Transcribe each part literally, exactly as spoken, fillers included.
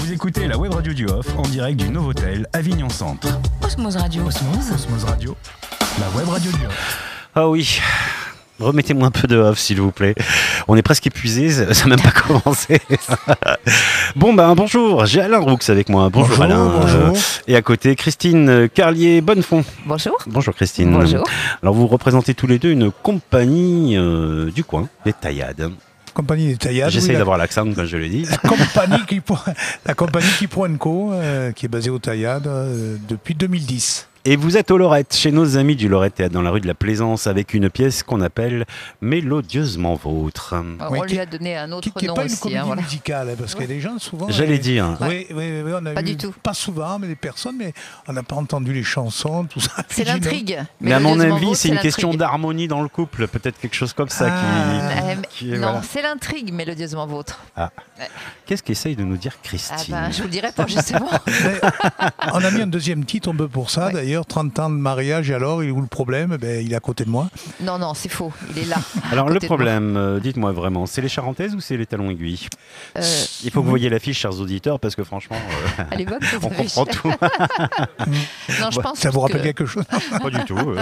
Vous écoutez la web radio du Off en direct du Novotel Avignon Centre. Osmose Radio. Osmose, Osmose Radio, la web radio du Off. Ah oui, remettez-moi un peu de off s'il vous plaît. On est presque épuisés, ça n'a même pas commencé. Bon ben bonjour, j'ai Alain Roux avec moi. Bonjour, bonjour Alain. Bonjour. Euh, et à côté Christine Carlier-Bonnefond. Bonjour. Bonjour Christine. Bonjour. Alors vous représentez tous les deux une compagnie euh, du coin, les Taillades. Compagnie des Taillades. J'essaye oui, d'avoir l'accent comme je l'ai dit. La compagnie qui la compagnie Kipro and Co, euh, qui est basée aux Taillades euh, depuis deux mille dix. Et vous êtes au Lorette, chez nos amis du Lorette Théâtre, dans la rue de la Plaisance, avec une pièce qu'on appelle Mélodieusement Vôtre. Alors, Oui, on qui- lui a donné un autre Qui n'est nom pas une aussi. comédie hein, voilà. musicale, hein, parce qu'il y a des gens souvent. J'allais euh, dire. Oui, oui, oui, oui, on a Pas eu, du tout. Pas souvent, mais des personnes, mais on n'a pas entendu les chansons, tout ça. C'est Puis, l'intrigue. Mais à mon Mélodieusement avis, Vôtre, c'est une question l'intrigue. d'harmonie dans le couple, peut-être quelque chose comme ça Ah. Euh, qui, qui est- non, voilà. c'est l'intrigue, mélodieusement vôtre. Qu'est-ce qu'essaye de nous dire Ah Christine? ben, je vous le dirai pas justement. Mais on a mis un deuxième titre un peu pour ça, Ouais. d'ailleurs, trente ans de mariage, et alors, il est où le problème? Ben, il est à côté de moi. non, non, c'est faux. Il est là. Alors à le côté de moi. problème, euh, dites-moi vraiment, c'est les Charentaises ou c'est les talons aiguilles? Euh, Il faut que vous voyez l'affiche, chers auditeurs, parce que franchement, euh, à l'époque, ça on devait- comprend tout. Non, je pense Ça vous rappelle que, quelque chose? Pas du tout. euh.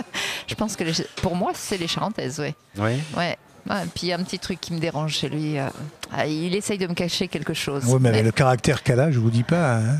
je pense que les- pour moi, c'est les Charentaises, oui. Oui. Ouais. Ouais, puis il y a un petit truc qui me dérange chez lui. euh, ah, il essaye de me cacher quelque chose. Oui, mais avec Mais- le caractère qu'elle a, je vous dis pas. hein.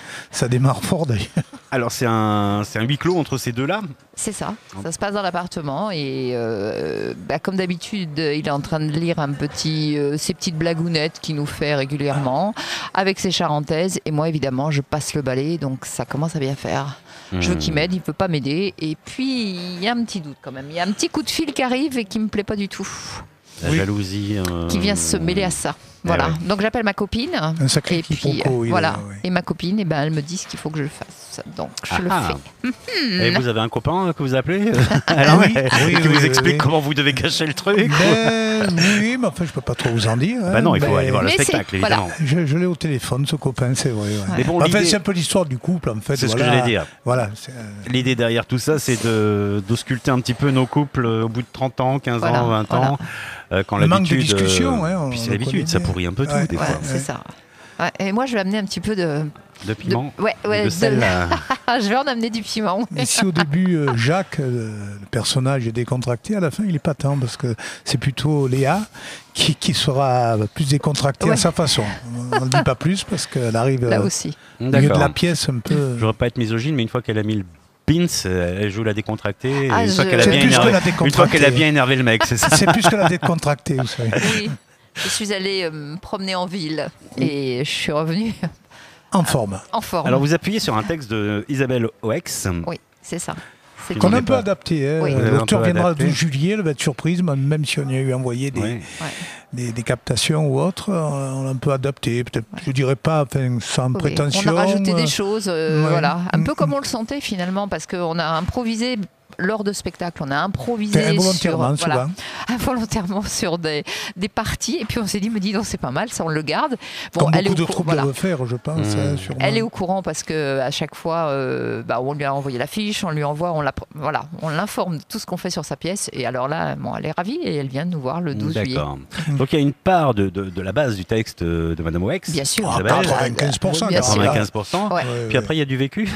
Ça démarre fort d'ailleurs. Alors c'est un, c'est un huis clos entre ces deux-là. C'est ça, ça se passe dans l'appartement et euh, bah, comme d'habitude, il est en train de lire un petit, euh, ces petites blagounettes qu'il nous fait régulièrement avec ses charentaises et moi évidemment je passe le balai donc ça commence à bien faire. Je veux Hmm. qu'il m'aide, il ne peut pas m'aider et puis il y a un petit doute quand même, il y a un petit coup de fil qui arrive et qui ne me plaît pas du tout, La Oui. jalousie. euh, qui vient se mêler à ça. Voilà, ouais. donc j'appelle ma copine Un sacré et puis quiproquo, il est voilà, là, ouais. et ma copine, eh ben, elle me dit ce qu'il faut que je fasse, donc je le Ah. fais. Et vous avez un copain que vous appelez Alors, Oui, ouais, oui, qui oui, vous oui, explique oui. comment vous devez cacher le truc. Ben, oui, mais enfin, je peux pas trop vous en dire. hein, Bah non, il faut mais aller voir le Mais c'est- spectacle, voilà. évidemment. Je, je l'ai au téléphone, ce copain, c'est vrai. ouais. Mais bon, Enfin, l'idée- c'est un peu l'histoire du couple, en fait. C'est ce que voilà. j'allais dire. Voilà. c'est, euh, L'idée derrière tout ça, c'est de d'ausculter un petit peu nos couples euh, au bout de trente ans, quinze Voilà, ans, vingt voilà. ans, euh, quand Le manque de l'habitude. discussion, ouais, on- puis on c'est le l'habitude, connaît ça bien. pourrit un peu tout, Ouais. des Ouais, fois. c'est ça. Ouais, et moi je vais amener un petit peu de, De piment, de- ouais, ouais, de de- sel. là. je vais en amener du piment. Mais si au début, euh, Jacques, euh, le personnage, est décontracté, à la fin, il est pas tant, parce que c'est plutôt Léa qui, qui sera plus décontractée Ouais. à sa façon. On ne dit pas plus, parce qu'elle arrive Là euh, aussi. au milieu de D'accord. la pièce un peu... Je voudrais pas être misogyne, mais une fois qu'elle a mis le pins, euh, elle joue la décontractée. et Ah, une, fois je- qu'elle a C'est bien plus que énervé, la une fois décontractée. qu'elle a bien énervé le mec, c'est ça. C'est plus que la décontractée, vous savez. Oui. Je suis allée euh, me promener en ville et je suis revenue En forme. en forme. Alors vous appuyez sur un texte de Isabelle Oex. Oui, c'est ça. C'est Qu'on Qu'on n'en a est un peu pas. adapté. hein. Oui. Vous avez un L'auteur peu viendra adapté. de juillet, elle va être surprise, même si on y a eu envoyé des, Ouais. Ouais. des, des captations ou autres, on l'a un peu adapté. Peut-être, je dirais pas enfin, sans Oui, prétention. on a rajouté euh, des choses, euh, ouais. voilà, un peu Mm, comme on le sentait finalement, parce qu'on a improvisé lors de spectacles, on a Fait improvisé involontairement, sur, voilà, souvent. involontairement sur des, des parties, et puis on s'est dit, mais dis donc, c'est pas mal, ça on le garde. Bon, Comme elle est beaucoup au de cour- troupes voilà. doivent faire, je pense. Mm. hein, sûrement. Elle est au courant parce que à chaque fois, euh, bah, on lui a envoyé l'affiche, on lui envoie, on la, voilà, on l'informe de tout ce qu'on fait sur sa pièce. Et alors là, bon, elle est ravie et elle vient nous voir le douze juillet. D'accord. Donc il y a une part de, de, de la base du texte de Madame Oex. Bien sûr. Ah, Isabelle. quatre-vingt-quinze pour cent, Bien sûr. quatre-vingt-quinze pour cent. Ouais. Ouais, Puis ouais. après, il y a du vécu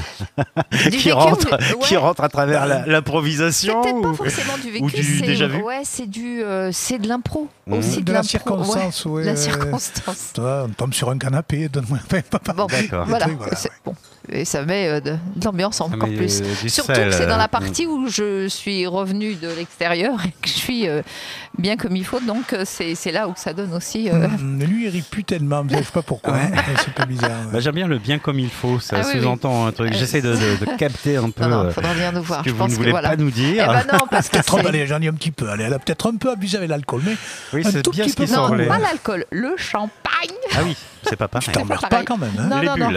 Du qui, vécu, rentre, ouais. qui rentre à travers la- C'est l'improvisation. peut-être pas ou- forcément du vécu, ou du c'est déjà vu. ouais, c'est du, euh, c'est de l'impro Mmh. aussi de de, la l'impro, circonstance, ouais, ouais, de la ouais. circonstance. Toi, on tombe sur un canapé, donne-moi. Enfin, papa. Bon, D'accord. voilà, Des trucs, voilà, c'est- ouais. bon. Et ça met euh, de, de l'ambiance Ça encore met, plus. euh, du Surtout sel, que c'est dans euh, la partie où je suis revenue de l'extérieur et que je suis euh, bien comme il faut. Donc euh, c'est c'est là où ça donne aussi. euh, Mm, Lui, il rit plus tellement, je ne sais pas pourquoi. Ouais. hein, C'est un peu bizarre. ouais. Bah, j'aime bien le bien comme il faut, ça Ah oui, sous-entend un truc. Euh, J'essaie de, de- de capter un peu Non, non, euh, faudra venir nous voir. ce que Je vous pense ne que voulez voilà. pas nous Eh dire. ben non, parce que Peut-être, c'est- allez, j'en ai un petit peu. Allez, elle a peut-être un peu abusé avec l'alcool, mais Oui, un c'est tout bien petit ce qui peu non, semblait. pas l'alcool, le champagne. Ah oui, c'est pas pareil. tu t'emmerdes pas pareil. quand même. Hein. Non, Les non, non. bulles.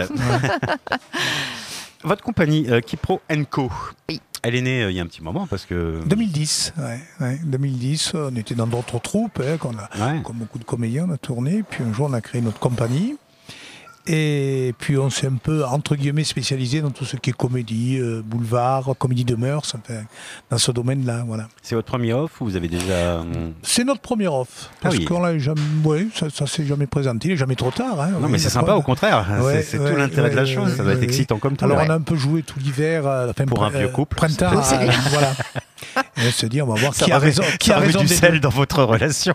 Votre compagnie, euh, Kipro and Co, Oui. elle est née euh, il y a un petit moment parce que... deux mille dix, ouais, ouais, deux mille dix, on était dans d'autres troupes, hein, qu'on a, Ouais. comme beaucoup de comédiens, on a tourné, puis un jour on a créé notre compagnie. Et puis on s'est un peu, entre guillemets, spécialisé dans tout ce qui est comédie, euh, boulevard, comédie de mœurs, enfin, dans ce domaine-là. Voilà. C'est votre premier off ou vous avez déjà... C'est notre premier off. Parce ah oui. qu'on l'a jamais, ouais, ça, ça s'est jamais présenté, il n'est jamais trop tard. Hein, non, oui, mais c'est sympa, au contraire. Ouais, c'est c'est ouais, tout l'intérêt ouais, de la chose. ouais, ça doit être ouais, excitant comme tout. Alors ouais. on a un peu joué tout l'hiver. Euh, enfin, Pour un euh, vieux couple. Printemps, c'est à, voilà. Et on se dit, on va voir ça qui a raison. Qui ça a raison du des sel deux. dans votre relation.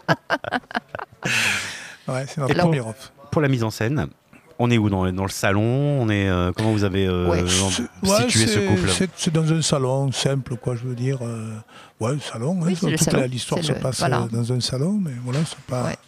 Ouais, c'est notre Et pour- premier off. Pour la mise en scène, on est où dans, dans le salon on est, euh, comment vous avez euh, Ouais. en- C'est- situé ouais, ce c'est- couple c'est, c'est dans un salon simple, quoi, je veux dire. Euh, ouais, salon. Oui, hein, c'est le toute salon. la- l'histoire C'est se le- passe voilà. euh, dans un salon, mais voilà, c'est pas Ouais.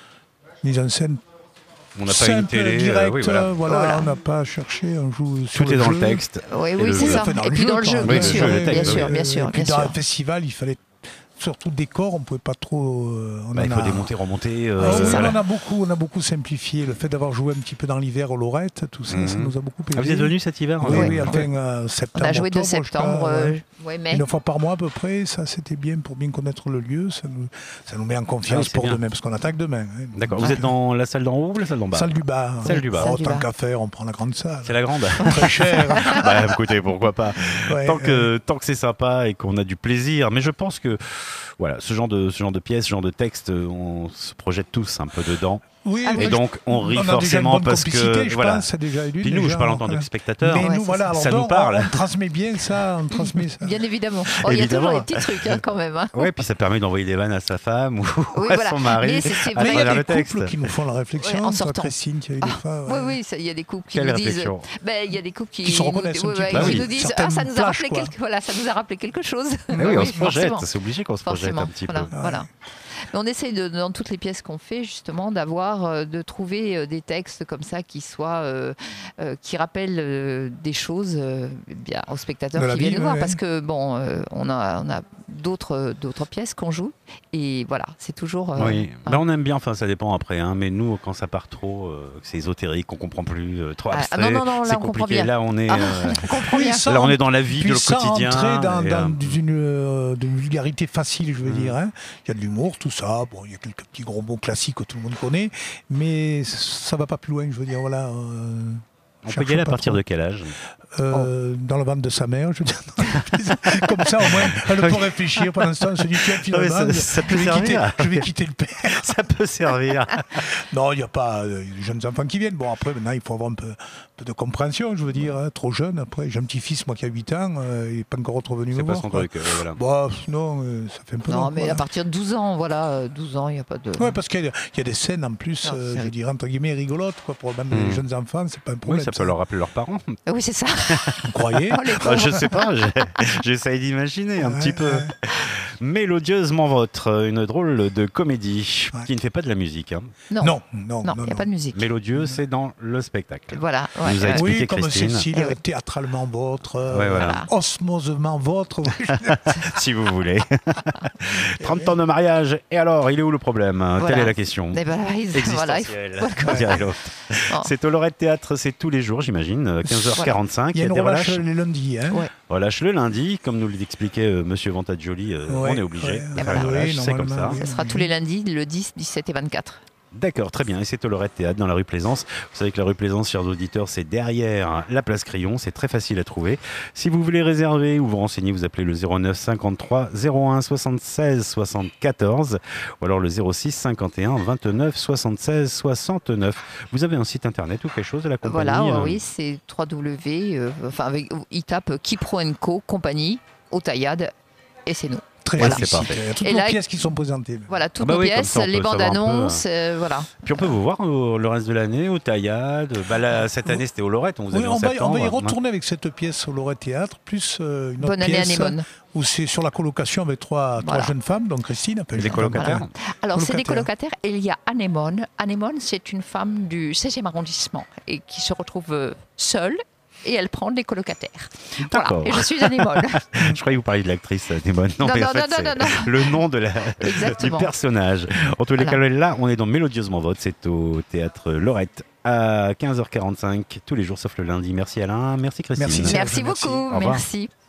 mise en scène. On n'a pas simple, une télé. euh, direct, oui, voilà. euh, voilà, Voilà. on n'a pas cherché, on joue sur Tout est le dans jeu. le texte. Oui, Et oui, le c'est jeu. ça. Enfin, dans Et le puis jeu, dans le quand jeu, même. bien Oui, le sûr, jeu, le bien texte, sûr, oui. bien sûr, Et puis bien dans sûr. un festival, il fallait surtout décor, on ne pouvait pas trop. euh, on Bah, en il faut a... démonter, remonter. euh, Ah oui, voilà. on a beaucoup, on a beaucoup simplifié. Le fait d'avoir joué un petit peu dans l'hiver au Lorette, tout ça, Mhm. ça nous a beaucoup aidé. Ah, vous êtes venu cet hiver Oui, hein oui, Ouais. enfin, euh, On septembre, a joué de octobre, je crois, septembre, ouais. euh, ouais, mai. Une fois par mois à peu près, ça c'était bien pour bien connaître le lieu, ça nous, ça nous met en Ah oui, confiance c'est pour bien. demain, parce qu'on attaque demain. hein. D'accord. Donc, Vous êtes dans la salle d'en haut ou la salle d'en bas salle du bas. Salle hein. du bas. Salle Oh, du tant bas. qu'à faire, on prend la grande salle. C'est la grande. Très cher. Bah écoutez, pourquoi pas. Ouais, tant que ouais. tant que c'est sympa et qu'on a du plaisir. Mais je pense que voilà, ce genre de ce genre de pièces, ce genre de texte, on se projette tous un peu dedans. Oui, Ah, moi, Et je- donc on rit on a déjà une forcément bonne parce complicité, que je voilà. pense, c'est déjà élu, Puis nous, déjà, je parle en tant voilà. que spectateur. Mais Ouais, nous, c'est voilà, ça. alors Ça donc, nous parle. On, on transmet bien ça, on transmet ça. Bien évidemment. Oh, il y a Évidemment. toujours des petits trucs hein, quand même. hein. Ouais, puis ça permet d'envoyer des vannes à sa femme ou Oui, à voilà. son mari. Mais c'est- c'est à vrai. Mais il y a travers des le texte. couples qui nous font la réflexion. Ouais, en Toi, sortant. Christine, tu as eu des fois. Oui, ouais. oui, ça- il y a des couples qui Quelle nous disent. réflexion Ben, il y a des couples qui, Qui se nous- reconnaissent un ouais, petit ouais, peu. Bah qui oui. nous disent Certaines ah ça nous a plages, rappelé quoi. quelque voilà ça nous a rappelé quelque chose. Eh oui, on Oui, se projette, forcément. c'est obligé qu'on se projette Forcément, un petit voilà, peu. voilà. Mais on essaye de, dans toutes les pièces qu'on fait justement d'avoir, euh, de trouver euh, des textes comme ça qui soient, euh, euh, qui rappellent euh, des choses euh, bien aux spectateurs De la qui viennent vie, nous voir ouais. parce que bon, euh, on a, on a d'autres, d'autres pièces qu'on joue et voilà, c'est toujours. euh, Oui, hein. bah, on aime bien, enfin ça dépend après, hein, mais nous quand ça part trop, euh, que c'est ésotérique, qu'on comprend plus, euh, trop Ah, abstrait, non, non, non, là, c'est on comprend compliqué. bien. Là on est, Ah, euh, on comprend Oui, bien. ça, là on est dans la vie, Puis de le sans quotidien. rentrer dans, et, dans euh, une, euh, de vulgarité facile, je veux Mm. dire. hein. Il y a de l'humour, tout ça. Bon, il y a quelques petits gros mots classiques que tout le monde connaît, mais ça va pas plus loin, je veux dire. Voilà. euh, on peut cherche y aller à pas partir trop. de quel âge Euh, Dans le ventre de sa mère, je veux dire. Comme ça, au moins, elle peut réfléchir pendant ce temps. Elle se dit, tiens, Non, mais finalement, ça- ça je, peut vais quitter, servir. je vais quitter le père. Ça peut servir. Non, il n'y a pas euh, des jeunes enfants qui viennent. Bon, après, maintenant, il faut avoir un peu, un peu de compréhension, je veux dire. hein. Trop jeune, après. J'ai un petit-fils, moi, qui a huit ans. euh, il n'est pas encore revenu me C'est pas voir. son quoi. truc. euh, voilà. Bon, sinon, euh, ça fait un peu Non, long, mais quoi. à partir de douze ans, voilà, euh, douze ans, il n'y a pas de. Ouais, parce qu'il y, a- il y a des scènes en plus, Non, euh, c'est- je dirais, entre guillemets, rigolotes, quoi, pour même Hmm. les jeunes enfants, c'est pas un Oui, problème. ça peut leur rappeler leurs parents. Ah oui, c'est ça. Vous croyez Oh, les Bah, pauvres. je sais pas, j'ai- j'essaye d'imaginer un Ouais, petit peu. ouais. Mélodieusement vôtre, une drôle de comédie Ouais. qui ne fait pas de la musique. hein. Non, Non, non, non, non. il n'y a pas de musique. Mélodieux, c'est dans le spectacle. Voilà. Vous ouais, avez ouais. expliqué, Oui, comme Christine. Cécile, Eh oui. théâtralement vôtre, euh, Ouais, voilà. osmosement vôtre. Si vous voulez. trente ans de mariage. Et alors, il est où le problème Voilà. Telle est la question. Eh ben, ils- voilà, il faut- Existentielle. voilà. On dirait l'autre. Oh. C'est au Lorette Théâtre, c'est tous les jours, j'imagine, quinze heures quarante-cinq. Il y a une des relâche relâches. les lundis. Hein. Ouais. Relâche le lundi, comme nous l'expliquait euh, Monsieur Vantagioli, euh, Ouais, on est obligé. ouais, de ouais, faire une ouais, relâche, c'est comme ça. normalement, oui. Ça sera tous les lundis, le dix, dix-sept et vingt-quatre. D'accord, très bien. Et c'est au Lorette Théâtre dans la rue Plaisance. Vous savez que la rue Plaisance, chers auditeurs, c'est derrière la place Crillon. C'est très facile à trouver. Si vous voulez réserver ou vous renseigner, vous appelez le zéro neuf cinquante-trois zéro un soixante-seize soixante-quatorze ou alors le zéro six cinquante et un vingt-neuf soixante-seize soixante-neuf. Vous avez un site internet ou quelque chose de la compagnie Voilà, euh, oui, c'est W. euh, enfin, avec, il tape Kipro and Co, compagnie, au Taillade, et c'est nous. Très Voilà. explicite. C'est parfait. Il y a toutes Et nos là, pièces qui sont présentées. Voilà, toutes Ah bah nos oui, comme pièces, ça, on les peut bandes savoir un peu, annonces, euh, voilà. Puis on peut vous voir euh, le reste de l'année au Taillade. Bah, là, cette année, c'était au Lorette. On vous a Oui, vu on, en va, on septembre. va y retourner avec cette pièce au Lorette Théâtre, plus euh, une autre Bonne année, pièce année bonne. où c'est sur la colocation avec trois, Voilà. trois jeunes femmes, donc Christine. Et des colocataires. Alors, c'est des Colocataires. colocataires et il y a Anémone. Anémone, c'est une femme du seizième arrondissement et qui se retrouve euh, seule et elle prend des colocataires. D'accord. Voilà, et je suis Anémone. Je croyais que vous parliez de l'actrice Anémone. Non, Non, mais en non, fait, non, c'est non, non, le nom de la, du Exactement. personnage. En tous les Voilà. cas, là, on est dans Mélodieusement Vote. C'est au théâtre Lorette à quinze heures quarante-cinq, tous les jours sauf le lundi. Merci Alain, merci Christine. Merci. Merci Merci. beaucoup, Au revoir. merci.